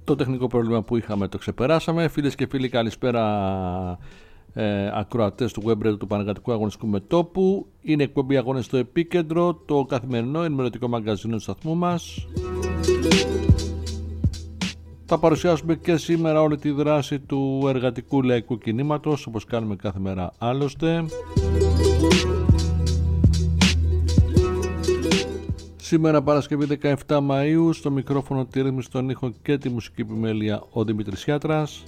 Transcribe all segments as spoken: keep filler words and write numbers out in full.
Το τεχνικό πρόβλημα που είχαμε το ξεπεράσαμε. Φίλες και φίλοι, καλησπέρα ε, ακροατές του web radio του Πανεργατικού Αγωνιστικού Μετώπου. Είναι εκπομπή Αγώνες στο Επίκεντρο, το καθημερινό ενημερωτικό μαγκαζίνο του σταθμού μας. Θα παρουσιάσουμε και σήμερα όλη τη δράση του εργατικού λαϊκού κινήματος, όπως κάνουμε κάθε μέρα άλλωστε. Σήμερα Παρασκευή δεκαεφτά Μαΐου, στο μικρόφωνο, τη ρύθμιση, τον ήχο και τη μουσική επιμέλεια ο Δημήτρης Χιάτρας.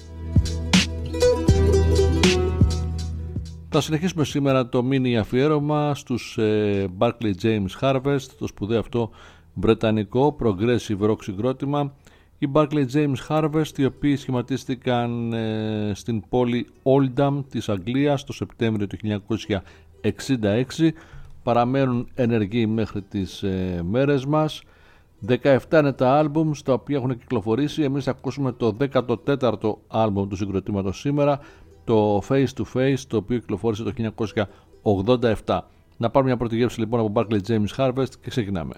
Θα συνεχίσουμε σήμερα το μίνι αφιέρωμα στους ε, Barclay James Harvest, το σπουδαίο αυτό βρετανικό progressive rock συγκρότημα. Οι Barclay James Harvest, οι οποίοι σχηματίστηκαν ε, στην πόλη Oldham της Αγγλίας το Σεπτέμβριο του χίλια εννιακόσια εξήντα έξι, παραμένουν ενεργοί μέχρι τις ε, μέρες μας. δεκαεπτά είναι τα άλμπουμ στα οποία έχουν κυκλοφορήσει. Εμείς θα ακούσουμε το δέκατο τέταρτο άλμπουμ του συγκροτήματος σήμερα, το Face to Face, το οποίο κυκλοφόρησε το χίλια εννιακόσια ογδόντα επτά. Να πάρουμε μια πρώτη γεύση λοιπόν από Barclay James Harvest και ξεκινάμε.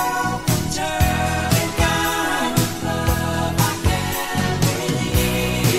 Believe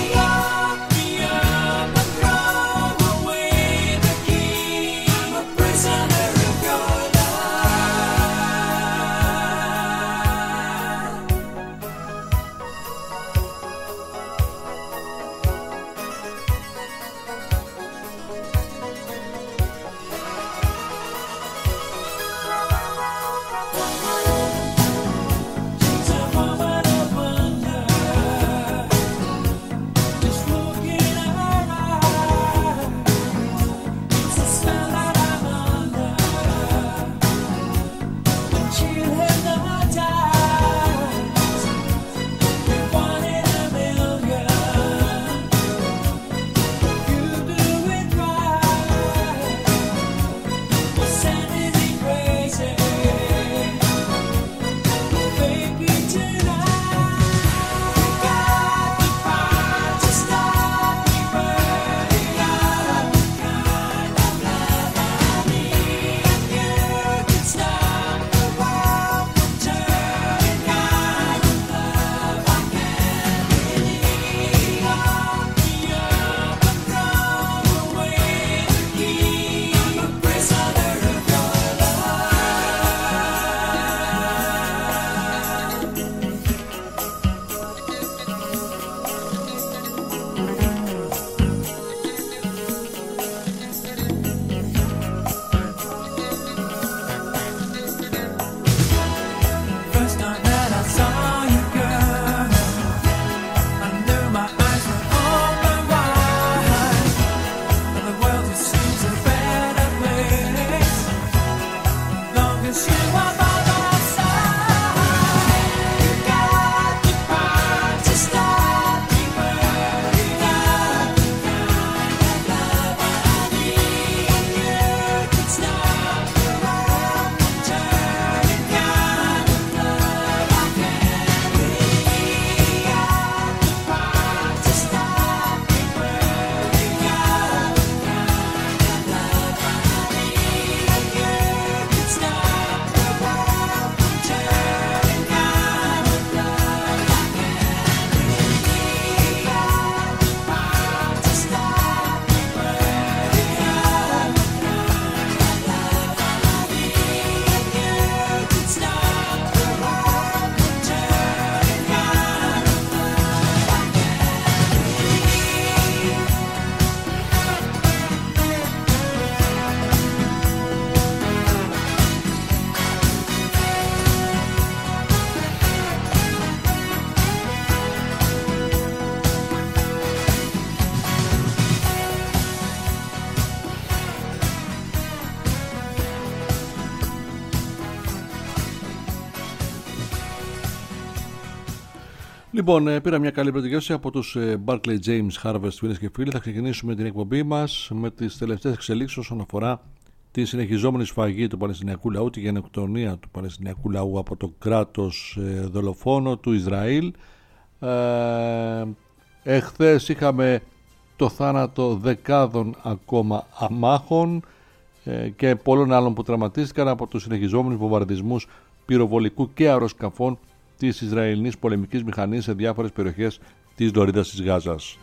Λοιπόν, πήρα μια καλή πρωτογεύση από τους Barclay James Harvest, φίλες και φίλοι. Θα ξεκινήσουμε την εκπομπή μας με τις τελευταίες εξελίξεις όσον αφορά τη συνεχιζόμενη σφαγή του Παλαιστινιακού λαού, τη γενοκτονία του Παλαιστινιακού λαού από το κράτος δολοφόνο του Ισραήλ. Ε, εχθές είχαμε το θάνατο δεκάδων ακόμα αμάχων ε, και πολλών άλλων που τραυματίστηκαν από τους συνεχιζόμενους βομβαρδισμούς πυροβολικού και αεροσκαφών της Ισραηλινής πολεμικής μηχανής σε διάφορες περιοχές της λωρίδας της Γάζας.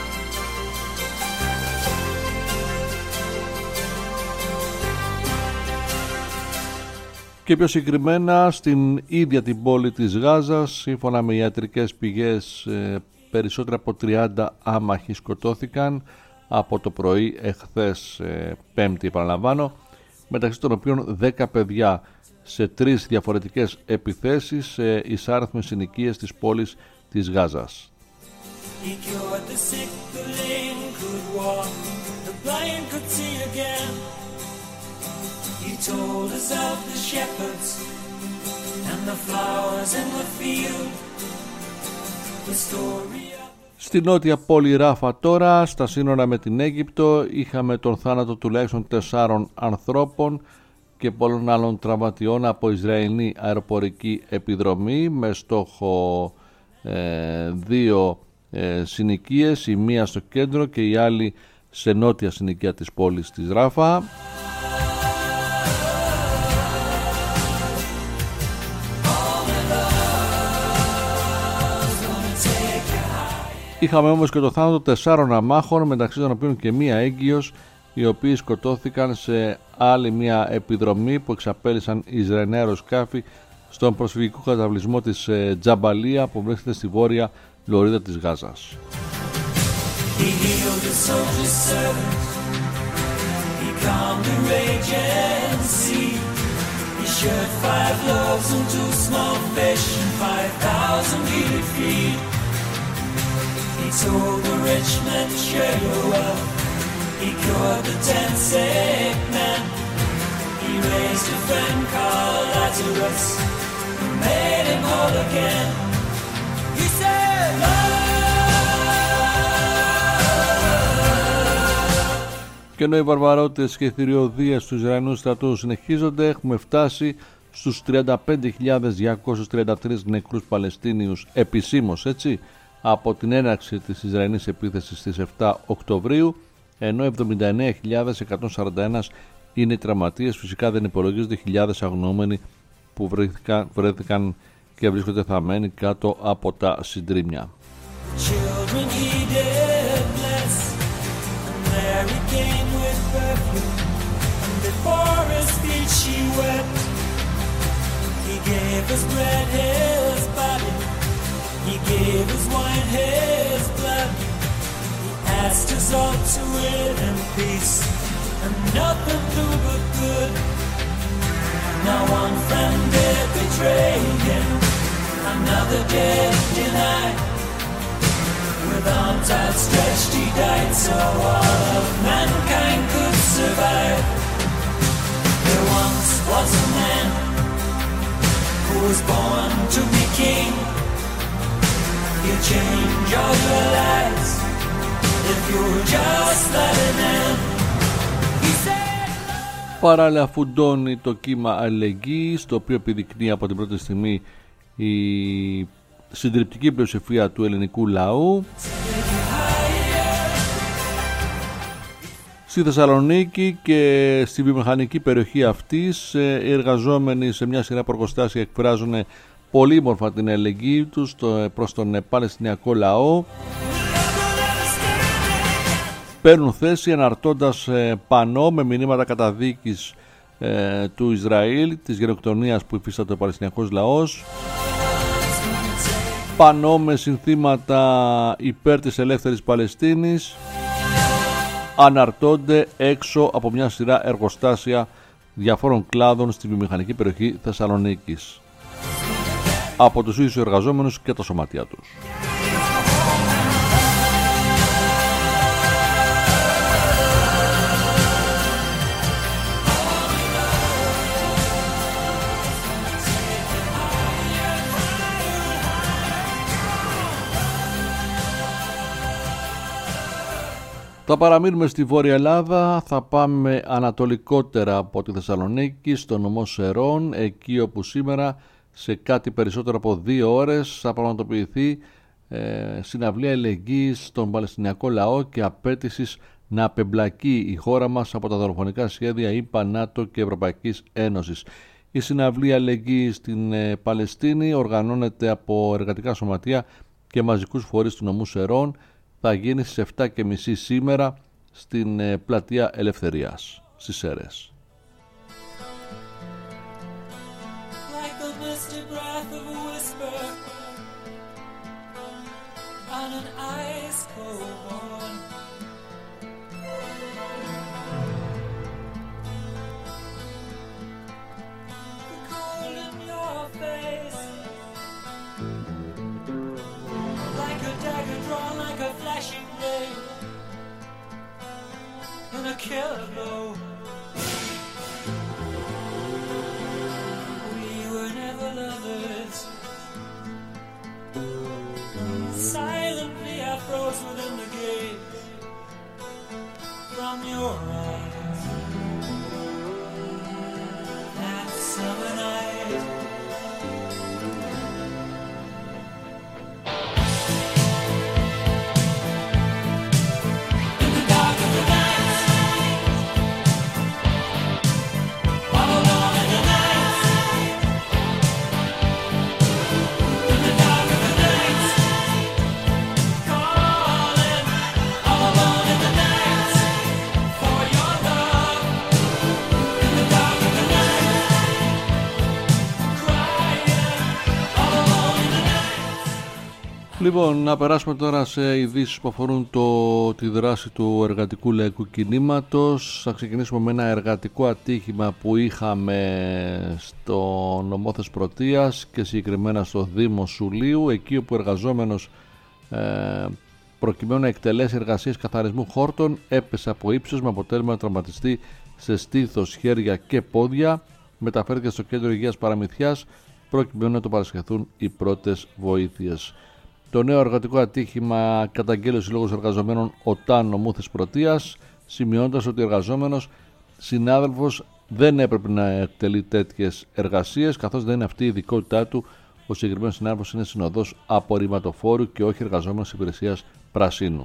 Και πιο συγκεκριμένα στην ίδια την πόλη της Γάζας, σύμφωνα με ιατρικές πηγές, περισσότερα από τριάντα άμαχοι σκοτώθηκαν από το πρωί εχθές, Πέμπτη επαναλαμβάνω, μεταξύ των οποίων δέκα παιδιά, σε τρεις διαφορετικές επιθέσεις σε εισάριθμες συνοικίες της πόλης της Γάζας. Στη νότια πόλη Ράφα τώρα, στα σύνορα με την Αίγυπτο, είχαμε τον θάνατο τουλάχιστον τεσσάρων ανθρώπων και πολλών άλλων τραυματιών από Ισραηλινή αεροπορική επιδρομή με στόχο ε, δύο ε, συνοικίες, η μία στο κέντρο και η άλλη σε νότια συνοικία της πόλης της Ράφα. Είχαμε όμως και το θάνατο τεσσάρων αμάχων, μεταξύ των οποίων και μία έγκυος, οι οποίοι σκοτώθηκαν σε άλλη μια επιδρομή που εξαπέλυσαν Ισραηλινά αεροσκάφη στον προσφυγικό καταβλισμό της Τζαμπαλία που βρίσκεται στη βόρεια λωρίδα της Γάζας. He cured the ten sick men. He raised a friend called Lazarus and made him whole again. He said, Και ενώ οι βαρβαρότητες και οι θηριωδίες του Ισραηλινού στρατού συνεχίζονται, έχουμε φτάσει στους τριάντα πέντε χιλιάδες διακόσιους τριάντα τρεις νεκρούς Παλαιστίνιους επισήμως, έτσι, από την έναρξη της Ισραηλινής επίθεσης στις επτά Οκτωβρίου, ενώ εβδομήντα εννέα χιλιάδες εκατόν σαράντα ένα είναι οι τραυματίες. Φυσικά δεν υπολογίζονται χιλιάδες αγνοούμενοι που βρέθηκαν, βρέθηκαν και βρίσκονται θαμμένοι κάτω από τα συντρίμμια. Asked us all to live in peace and nothing do but good. Now one friend did betray him, another did deny. With arms outstretched he died so all of mankind could survive. There once was a man who was born to be king. He'll change all your lives if you'll just let him in. He said... Παράλληλα φουντώνει το κύμα αλληλεγγύης, το οποίο επιδεικνύει από την πρώτη στιγμή η συντριπτική πλειοψηφία του ελληνικού λαού. Στη Θεσσαλονίκη και στη βιομηχανική περιοχή αυτής, οι εργαζόμενοι σε μια σειρά προγωστάσια εκφράζουν πολύμορφα την αλληλεγγύη τους προς τον Παλαιστινιακό λαό. Παίρνουν θέση αναρτώντας πανό με μηνύματα καταδίκης ε, του Ισραήλ, της γενοκτονίας που υφίσταται ο Παλαιστινιακός λαός, πανό με συνθήματα υπέρ της ελεύθερης Παλαιστίνης, αναρτώνται έξω από μια σειρά εργοστάσια διαφόρων κλάδων στη βιομηχανική περιοχή Θεσσαλονίκης από τους ίδιους εργαζόμενους και τα σωματεία τους. Θα παραμείνουμε στη Βόρεια Ελλάδα, θα πάμε ανατολικότερα από τη Θεσσαλονίκη, στο νομό Σερών, εκεί όπου σήμερα σε κάτι περισσότερο από δύο ώρες θα πραγματοποιηθεί ε, συναυλία ελεγγύης στον Παλαιστινιακό λαό και απέτησης να απεμπλακεί η χώρα μας από τα δολοφονικά σχέδια ΗΠΑ, ΝΑΤΟ και Ευρωπαϊκής Ένωσης. Η συναυλία ελεγγύης στην ε, Παλαιστίνη οργανώνεται από εργατικά σωματεία και μαζικούς φορείς του νομού Σερών. Θα γίνει στις επτά και μισή σήμερα στην ε, πλατεία Ελευθερίας, στις Σέρρες. Killer blow. We were never lovers. Silently I froze within the gate from your eyes. That summer night. In the dark of the night. Λοιπόν, να περάσουμε τώρα σε ειδήσεις που αφορούν το, τη δράση του εργατικού λαϊκού κινήματος. Θα ξεκινήσουμε με ένα εργατικό ατύχημα που είχαμε στο νομό Θεσπρωτείας και συγκεκριμένα στο Δήμο Σουλίου, εκεί όπου ο εργαζόμενος ε, προκειμένου να εκτελέσει εργασίες καθαρισμού χόρτων έπεσε από ύψος με αποτέλεσμα να τραυματιστεί σε στήθος, χέρια και πόδια. Μεταφέρθηκε στο κέντρο υγείας Παραμυθιάς προκειμένου να το παρασχεθούν οι πρώτες βοήθειες. Το νέο εργατικό ατύχημα καταγγέλει ο Σύλλογος Εργαζομένων ΟΤΑ νομού Θεσπρωτείας, σημειώνοντας ότι ο εργαζόμενος συνάδελφος δεν έπρεπε να εκτελεί τέτοιες εργασίες, καθώς δεν είναι αυτή η ειδικότητά του. Ο συγκεκριμένος συνάδελφος είναι συνοδός απορριμματοφόρου και όχι εργαζόμενος υπηρεσίας πρασίνου.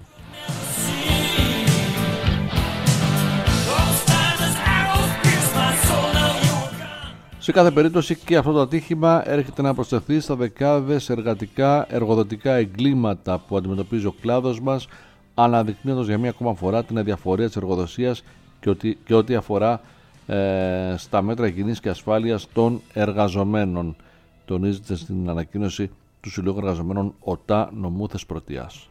Σε κάθε περίπτωση και αυτό το ατύχημα έρχεται να προσθεθεί στα δεκάδες εργατικά εργοδοτικά εγκλήματα που αντιμετωπίζει ο κλάδος μας, αναδεικνύοντας για μία ακόμα φορά την αδιαφορία της εργοδοσίας και ότι, και ό,τι αφορά ε, στα μέτρα υγιεινής και ασφάλειας των εργαζομένων. Τονίζεται στην ανακοίνωση του Συλλόγου Εργαζομένων ΟΤΑ νομού Θεσπρωτείας.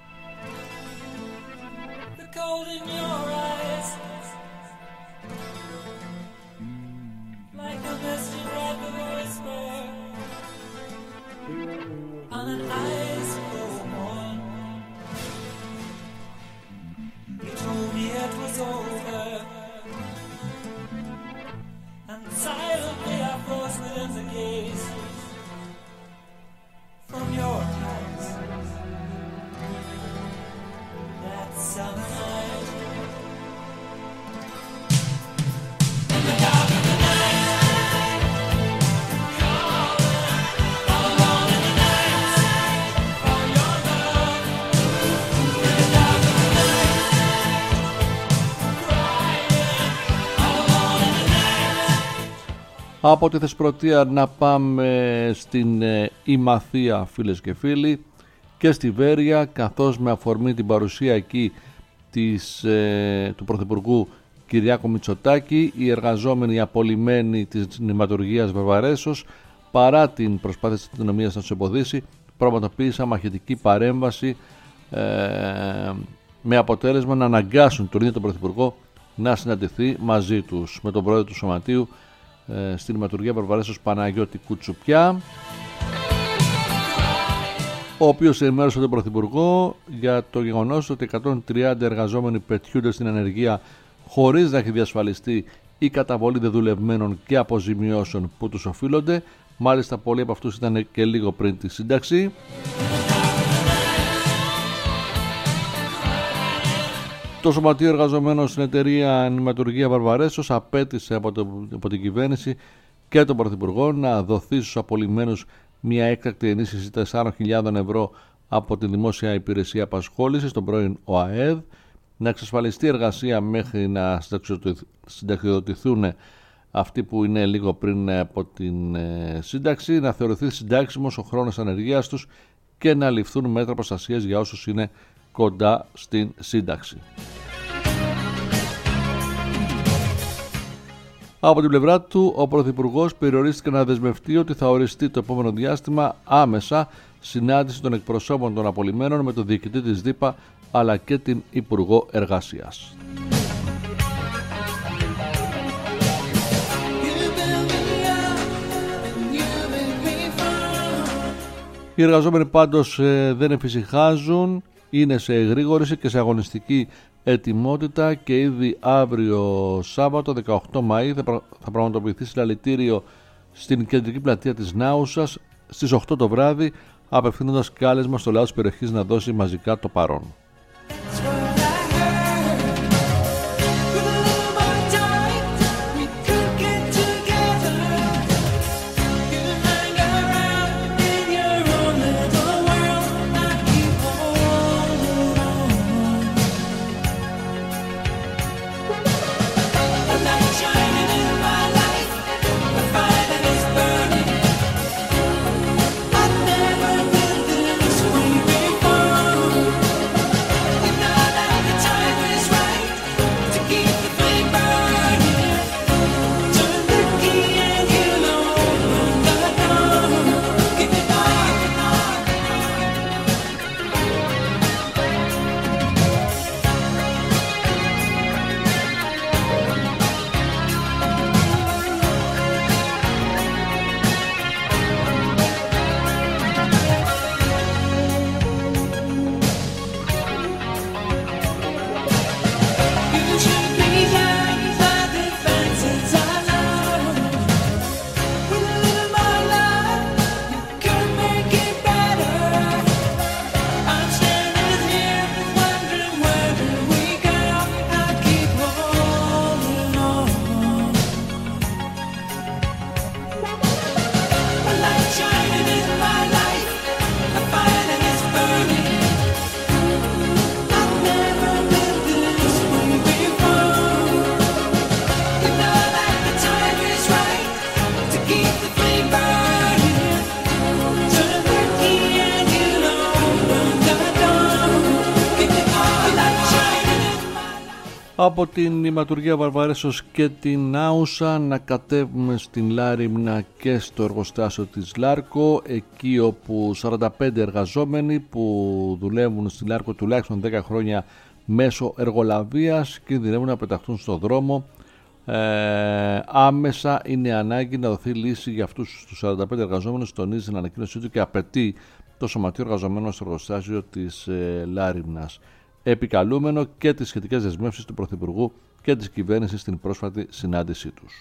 Από τη Θεσπρωτεία να πάμε στην ε, Ημαθία, φίλες και φίλοι, και στη Βέρεια, καθώς με αφορμή την παρουσία εκεί της, ε, του Πρωθυπουργού Κυριάκου Μητσοτάκη, οι εργαζόμενοι απολυμμένοι της νηματουργίας Βαρβαρέσος, παρά την προσπάθεια της αστυνομίας να τους εμποδίσει, πραγματοποίησαν μαχητική παρέμβαση ε, με αποτέλεσμα να αναγκάσουν τον ίδιο τον Πρωθυπουργό να συναντηθεί μαζί τους με τον πρόεδρο του Σωματείου ε, στην νηματουργία Βαρβαρέσος, Παναγιώτη Κουτσουπιά, ο οποίος ενημέρωσε τον Πρωθυπουργό για το γεγονός ότι εκατόν τριάντα εργαζόμενοι πετιούνται στην ανεργία χωρίς να έχει διασφαλιστεί η καταβολή δεδουλευμένων και αποζημιώσεων που τους οφείλονται. Μάλιστα πολλοί από αυτούς ήταν και λίγο πριν τη σύνταξη. Το Σωματείο Εργαζομένων στην εταιρεία Νηματουργία Βαρβαρέσος απέτησε από, το, από την κυβέρνηση και τον Πρωθυπουργό να δοθεί στους απολυμμένους μια έκτακτη ενίσχυση τεσσάρων χιλιάδων ευρώ από τη Δημόσια Υπηρεσία Απασχόλησης, τον πρώην ΟΑΕΔ, να εξασφαλιστεί εργασία μέχρι να συνταξιοδοτηθούν αυτοί που είναι λίγο πριν από την σύνταξη, να θεωρηθεί συντάξιμος ο χρόνος ανεργίας τους και να ληφθούν μέτρα προστασίας για όσους είναι κοντά στην σύνταξη. Από την πλευρά του, ο Πρωθυπουργός περιορίστηκε να δεσμευτεί ότι θα οριστεί το επόμενο διάστημα άμεσα συνάντηση των εκπροσώπων των απολυμμένων με τον διοικητή της ΔΥΠΑ αλλά και την Υπουργό Εργασίας. Οι εργαζόμενοι πάντως ε, δεν εφησυχάζουν, είναι σε εγρήγορηση και σε αγωνιστική ετοιμότητα και ήδη αύριο Σάββατο δεκαοκτώ Μαΐου θα, πρα... θα πραγματοποιηθεί συλλαλητήριο στην κεντρική πλατεία της Νάουσας στις οκτώ το βράδυ, απευθύνοντας κάλεσμα στο λαό της περιοχής να δώσει μαζικά το παρόν. Από την Νηματουργία Βαρβαρέσος και την Άουσα να κατέβουμε στην Λάριμνα και στο εργοστάσιο της Λάρκο, εκεί όπου σαράντα πέντε εργαζόμενοι που δουλεύουν στην Λάρκο τουλάχιστον δέκα χρόνια μέσω εργολαβίας κινδυνεύουν να πεταχτούν στο δρόμο. Ε, άμεσα είναι ανάγκη να δοθεί λύση για αυτούς τους σαράντα πέντε εργαζόμενους, τονίζει στην ανακοίνωσή του και απαιτεί το Σωματείο Εργαζομένων στο εργοστάσιο της ε, Λάριμνας, επικαλούμενο και τις σχετικές δεσμεύσεις του Πρωθυπουργού και της κυβέρνησης στην πρόσφατη συνάντησή τους.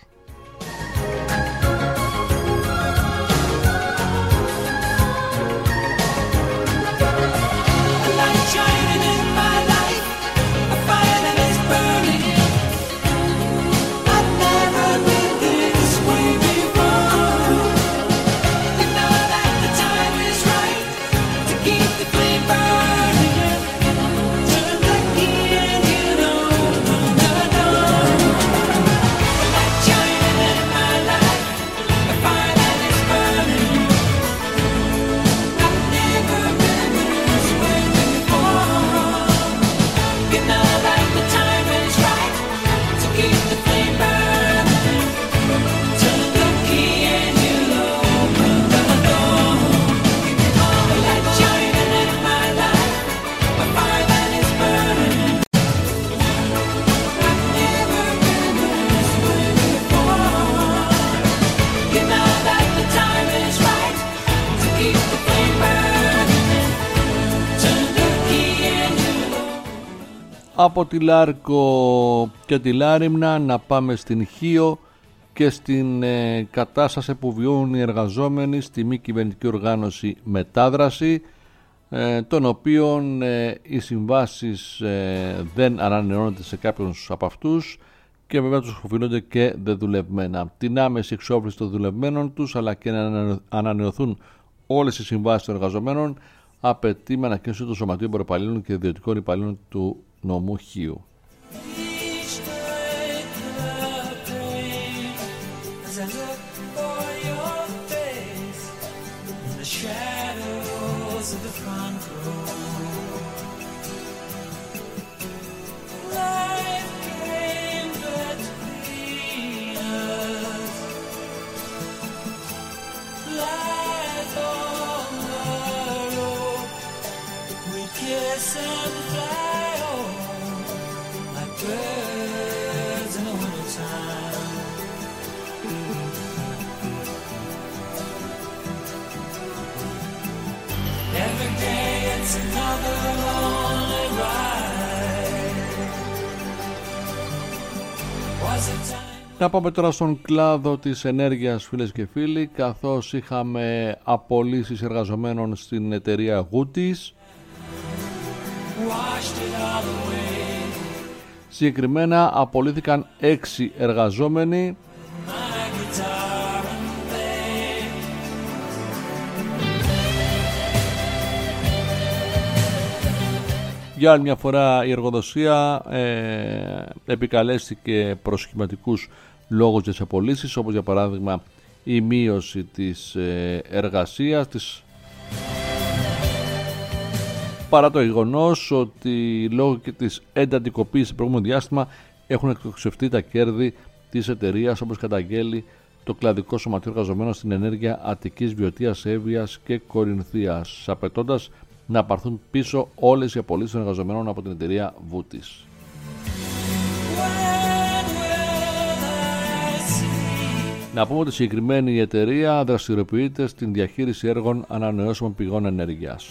Από τη Λάρκο και τη Λάριμνα να πάμε στην Χίο και στην ε, κατάσταση που βιώνουν οι εργαζόμενοι στη μη κυβερνητική οργάνωση Μετάδραση. ε, των οποίων ε, οι συμβάσεις ε, δεν ανανεώνονται σε κάποιους από αυτούς και βέβαια τους οφείλονται και δεδουλευμένα. Την άμεση εξόφληση των δουλευμένων τους αλλά και να ανανεωθούν όλες οι συμβάσεις των εργαζομένων απαιτεί με ανακοίνωση του Σωματείου Εμποροπαλλήλων και Ιδιωτικών Υπαλλήλων του νομού Χίου. Να πάμε τώρα στον κλάδο της ενέργειας, φίλες και φίλοι, καθώς είχαμε απολύσεις εργαζομένων στην εταιρεία Γούτης. Συγκεκριμένα απολύθηκαν έξι εργαζόμενοι. Για άλλη μια φορά η εργοδοσία ε, επικαλέστηκε προς σχηματικούς λόγους για τις απολύσεις, όπως για παράδειγμα η μείωση της ε, εργασίας της, παρά το γεγονός ότι λόγω και της εντατικοποίησης στο προηγούμενο διάστημα έχουν εκτοξευτεί τα κέρδη της εταιρείας, όπως καταγγέλει το κλαδικό σωματείο εργαζομένων στην ενέργεια Αττικής, Βιωτίας, Εύβοιας και Κορινθίας, απαιτώντας να πάρθουν πίσω όλες οι απολύσεις των εργαζομένων από την εταιρεία Βούτης. Να πούμε ότι η συγκεκριμένη εταιρεία δραστηριοποιείται στην διαχείριση έργων ανανεώσιμων πηγών ενέργειας.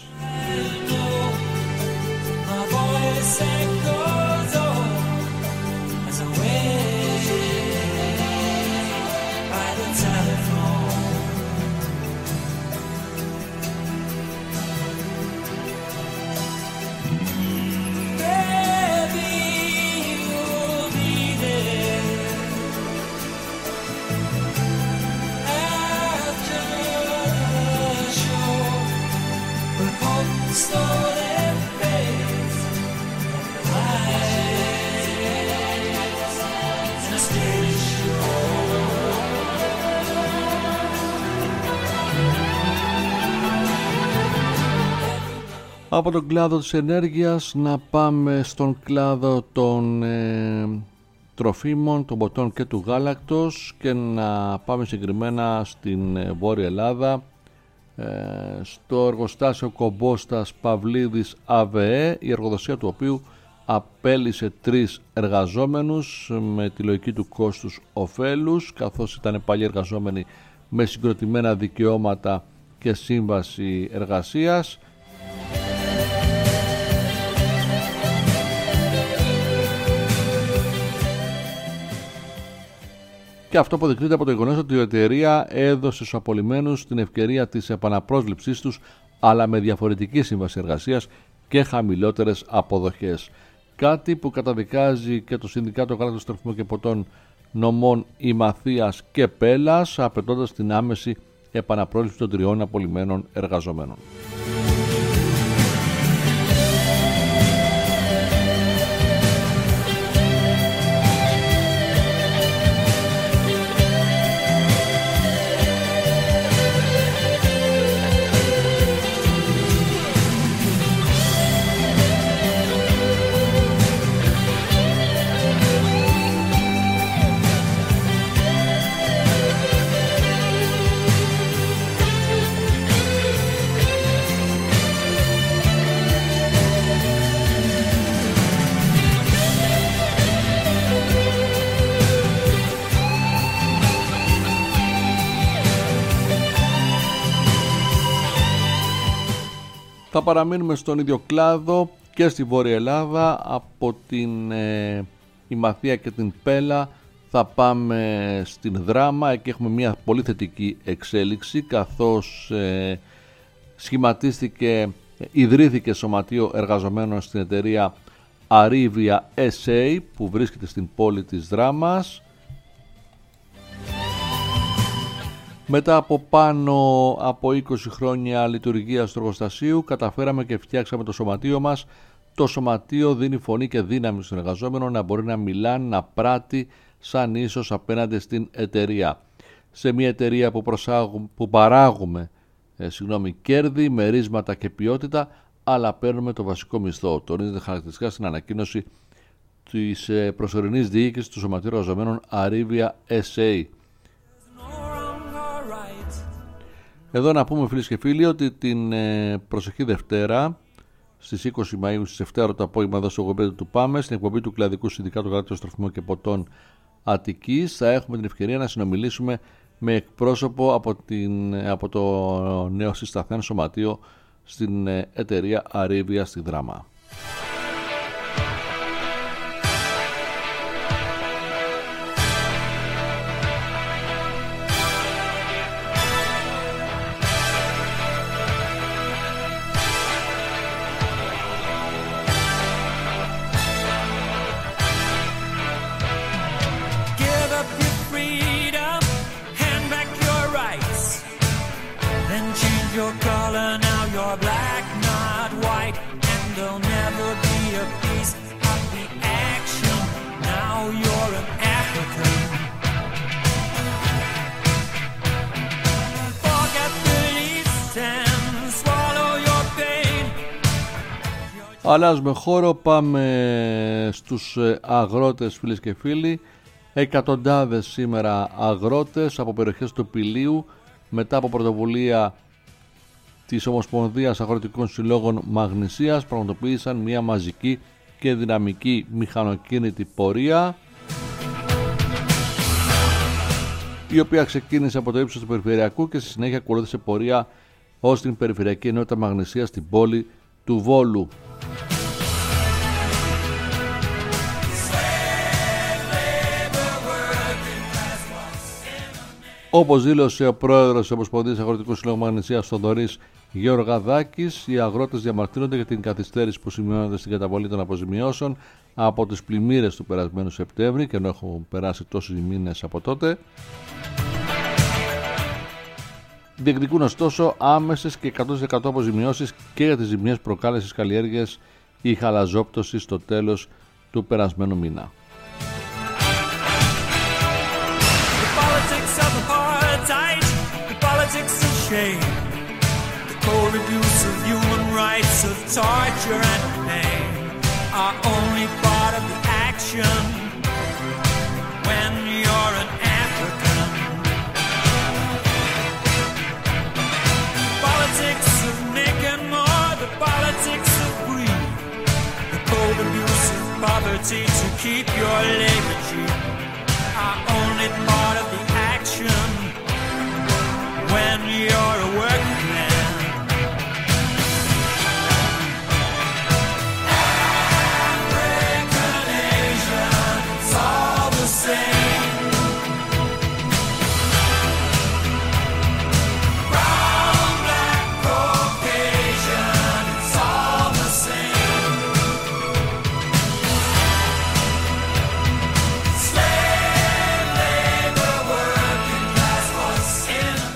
Από τον κλάδο της ενέργειας να πάμε στον κλάδο των ε, τροφίμων, των ποτών και του γάλακτος και να πάμε συγκεκριμένα στην ε, Βόρεια Ελλάδα, ε, στο εργοστάσιο Κομπόστας Παυλίδης ΑΒΕ, η εργοδοσία του οποίου απέλυσε τρεις εργαζόμενους με τη λογική του κόστους ωφέλους, καθώς ήταν παλιοί εργαζόμενοι με συγκροτημένα δικαιώματα και σύμβαση εργασίας. Και αυτό αποδεικνύεται από το γεγονός ότι η εταιρεία έδωσε στους απολυμμένους την ευκαιρία της επαναπρόσληψής τους, αλλά με διαφορετική σύμβαση εργασίας και χαμηλότερες αποδοχές. Κάτι που καταδικάζει και το Συνδικάτο Γάλακτος, Τροφίμων και Ποτών Νομών Ημαθίας και Πέλας, απαιτώντας την άμεση επαναπρόσληψη των τριών απολυμμένων εργαζομένων. Θα παραμείνουμε στον ίδιο κλάδο και στη Βόρεια Ελλάδα. Από την ε, Ημαθία και την Πέλα θα πάμε στην Δράμα. Εκεί έχουμε μια πολύ θετική εξέλιξη, καθώς ε, σχηματίστηκε ιδρύθηκε σωματείο εργαζομένων στην εταιρεία Arrivia ες έι που βρίσκεται στην πόλη της Δράμας. Μετά από πάνω από είκοσι χρόνια λειτουργίας του εργοστασίου καταφέραμε και φτιάξαμε το σωματείο μας. Το σωματείο δίνει φωνή και δύναμη στον εργαζόμενο να μπορεί να μιλά, να πράττει σαν ίσως απέναντι στην εταιρεία. Σε μια εταιρεία που, που παράγουμε ε, συγγνώμη, κέρδη, μερίσματα και ποιότητα, αλλά παίρνουμε το βασικό μισθό. Τονίζεται χαρακτηριστικά στην ανακοίνωση της ε, προσωρινής διοίκησης του Σωματείου Εργαζομένων Arrivia ες έι. Εδώ να πούμε, φίλες και φίλοι, ότι την ε, προσεχή Δευτέρα στις είκοσι Μαΐου στις επτά το απόγευμα εδώ στο γομπέδι του Πάμε, στην εκπομπή του Κλαδικού Συνδικάτου Γαλακτικών Τροφιμών και Ποτών Αττικής, θα έχουμε την ευκαιρία να συνομιλήσουμε με εκπρόσωπο από, την, από το νέο συσταθέν σωματείο στην εταιρεία Arrivia στη Δράμα. Αλλάζουμε χώρο, πάμε στους αγρότες, φίλες και φίλοι. Εκατοντάδες σήμερα αγρότες από περιοχές του Πηλίου, μετά από πρωτοβουλία της Ομοσπονδίας Αγροτικών Συλλόγων Μαγνησίας, πραγματοποίησαν μια μαζική και δυναμική μηχανοκίνητη πορεία, η οποία ξεκίνησε από το ύψος του Περιφερειακού και στη συνέχεια ακολούθησε πορεία ως την Περιφερειακή Ενότητα Μαγνησίας στην πόλη του Βόλου. Όπως δήλωσε ο πρόεδρος της Ομοσπονδίας Αγροτικού Συλλόγου Μαγνησίας Θοδωρής Γεωργαδάκης, οι αγρότες διαμαρτύρονται για την καθυστέρηση που σημειώνεται στην καταβολή των αποζημιώσεων από τις πλημμύρες του περασμένου Σεπτέμβρη, και ενώ έχουν περάσει τόσοι μήνες από τότε. Διεκδικούν ωστόσο άμεσες και εκατό τοις εκατό αποζημιώσεις και για τις ζημιές προκάλεσης καλλιέργειας ή χαλαζόπτωσης στο τέλος του περασμένου μήνα. The cold abuse of human rights, of torture and pain are only part of the action when you're an African. Politics of making more, the politics of greed, the cold abuse of poverty to keep your labor cheap are only part of the action when you're a working man. African, Asian, it's all the same. Brown, black, Caucasian, it's all the same. Slave labor, working class, what's in a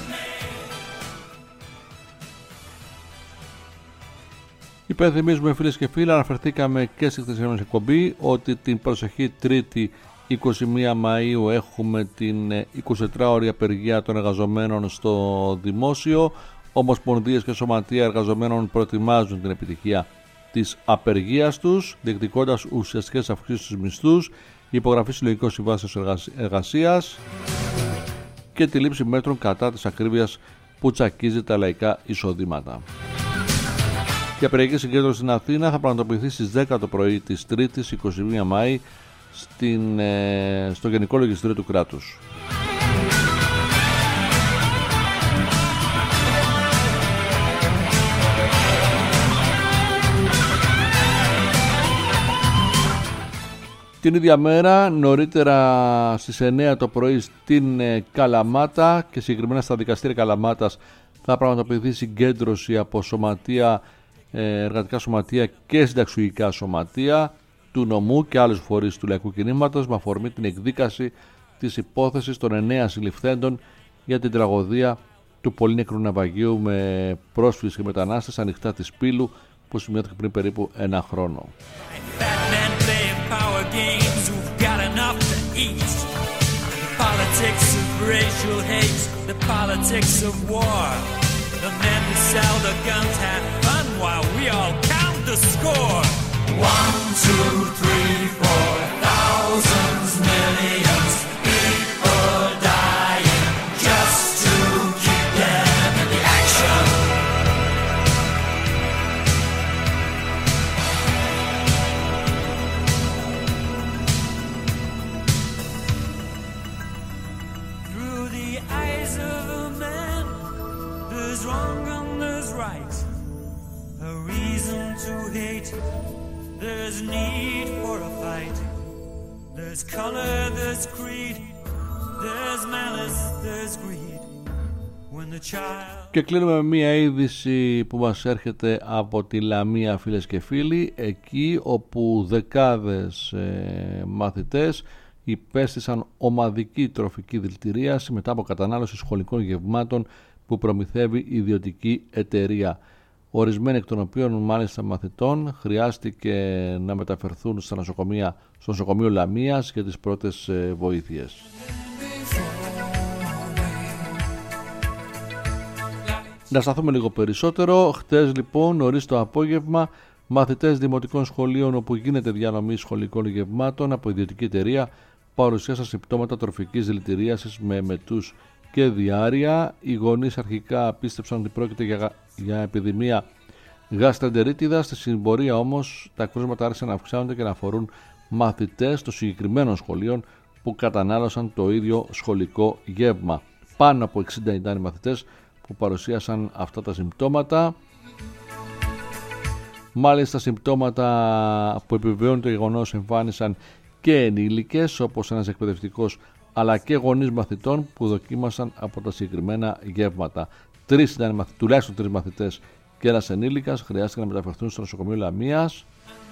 Υπενθυμίζουμε, φίλες και φίλοι, αναφερθήκαμε και στη χθεσινή εκπομπή ότι την προσεχή Τρίτη είκοσι μία Μαΐου έχουμε την εικοσιτετράωρη απεργία των εργαζομένων στο δημόσιο. Ομοσπονδίες και σωματεία εργαζομένων προετοιμάζουν την επιτυχία της απεργίας τους, διεκδικώντας ουσιαστικές αυξήσεις στους μισθούς, υπογραφή συλλογικών συμβάσεων εργασίας και τη λήψη μέτρων κατά της ακρίβειας που τσακίζει τα λαϊκά εισοδήματα. Η απεργική συγκέντρωση στην Αθήνα θα πραγματοποιηθεί στις δέκα το πρωί της Τρίτης εικοστή πρώτη Μαΐου στην, ε, στο Γενικό Λογιστήριο του Κράτους. Την ίδια μέρα, νωρίτερα στις εννέα το πρωί στην ε, Καλαμάτα και συγκεκριμένα στα δικαστήρια Καλαμάτας, θα πραγματοποιηθεί συγκέντρωση από σωματεία εργατικά σωματεία και συνταξιουργικά σωματεία του νομού και άλλους φορείς του λαϊκού κινήματος με αφορμή την εκδίκαση της υπόθεσης των εννέα συλληφθέντων για την τραγωδία του πολύνεκρου ναυαγίου με πρόσφυγες και μετανάστες ανοιχτά της Πύλου που σημειώθηκε πριν περίπου ένα χρόνο. One, two, three, four, thousands, millions, people dying just to keep them in the action. Through the eyes of a man, there's wrong and there's right, a reason to hate. There's need for a fight. There's color, there's creed. There's malice, there's greed. When the child... Και κλείνουμε με μία είδηση που μας έρχεται από τη Λαμία, φίλες και φίλοι, εκεί όπου δεκάδες ε, μαθητές υπέστησαν ομαδική τροφική δηλητηρίαση μετά από κατανάλωση σχολικών γευμάτων που προμηθεύει ιδιωτική εταιρεία. Ορισμένοι εκ των οποίων μάλιστα μαθητών χρειάστηκε να μεταφερθούν στα νοσοκομεία, στο νοσοκομείο Λαμίας για τις πρώτες ε, βοήθειες. Να σταθούμε λίγο περισσότερο. Χτες λοιπόν νωρίς το απόγευμα μαθητές δημοτικών σχολείων όπου γίνεται διανομή σχολικών γευμάτων από ιδιωτική εταιρεία παρουσίασαν συμπτώματα τροφικής δηλητηρίασης με μετούς και διάρρεια. Οι γονείς αρχικά πίστεψαν ότι πρόκειται για, για επιδημία γαστρεντερίτιδα. Στη συμπορία όμως τα κρούσματα άρχισαν να αυξάνονται και να αφορούν μαθητές των συγκεκριμένων σχολείων που κατανάλωσαν το ίδιο σχολικό γεύμα. Πάνω από εξήντα ήταν οι μαθητές που παρουσίασαν αυτά τα συμπτώματα. Μάλιστα συμπτώματα που επιβεβαιώνουν το γεγονός εμφάνισαν και ενήλικες όπως ένας εκπαιδευτικός αλλά και γονείς μαθητών που δοκίμασαν από τα συγκεκριμένα γεύματα. Τρεις ήταν, τουλάχιστον τρεις μαθητές και ένας ενήλικας χρειάστηκαν να μεταφερθούν στο νοσοκομείο Λαμίας,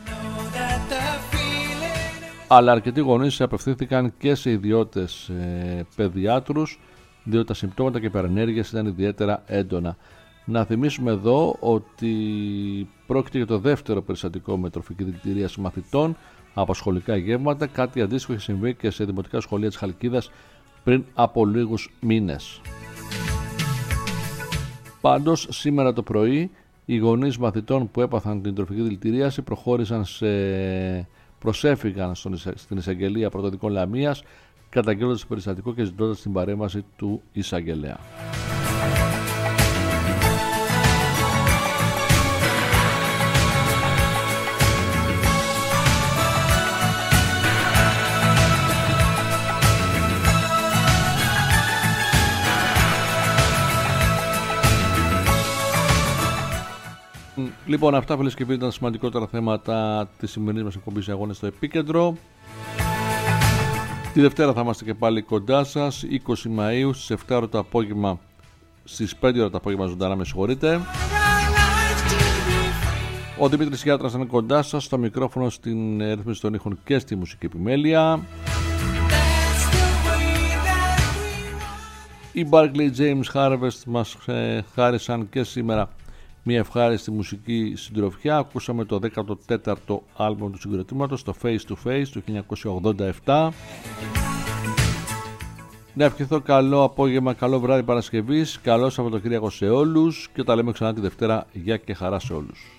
αλλά αρκετοί γονείς απευθύνθηκαν και σε ιδιώτες ε, παιδιάτρους διότι τα συμπτώματα και παρενέργειες ήταν ιδιαίτερα έντονα. Να θυμίσουμε εδώ ότι πρόκειται για το δεύτερο περιστατικό με τροφική δηλητηρίαση μαθητών από σχολικά γεύματα. Κάτι αντίστοιχο έχει συμβεί και σε δημοτικά σχολεία της Χαλκίδας πριν από λίγους μήνες. Πάντως σήμερα το πρωί οι γονείς μαθητών που έπαθαν την τροφική δηλητηρίαση προχώρησαν σε... προσέφυγαν στον... στην εισαγγελία πρωτοδικών Λαμίας καταγγέλλοντας το περιστατικό και ζητώντας την παρέμβαση του εισαγγελέα. Λοιπόν, αυτά φίλες και φίλοι ήταν σημαντικότερα θέματα της σημερινής μας εκπομπής Αγώνες στο Επίκεντρο. Τη Δευτέρα θα είμαστε και πάλι κοντά σας, είκοσι Μαΐου στις επτά ώρα το απόγευμα, στις πέντε ώρα το απόγευμα ζωντανά, με συγχωρείτε. Ο Δημήτρης Γιάτρας είναι κοντά σας, στο μικρόφωνο, στην ρύθμιση των ήχων και στη μουσική επιμέλεια. Οι Barclay James Harvest μας ε, χάρισαν και σήμερα μια ευχάριστη μουσική συντροφιά. Ακούσαμε το δέκατο τέταρτο άλμπομ του συγκροτήματος, το Face to Face του χίλια εννιακόσια ογδόντα επτά. Να ευχηθώ καλό απόγευμα, καλό βράδυ Παρασκευής, καλό Σαββατοκύριακο σε όλους και τα λέμε ξανά τη Δευτέρα. Γεια και χαρά σε όλους.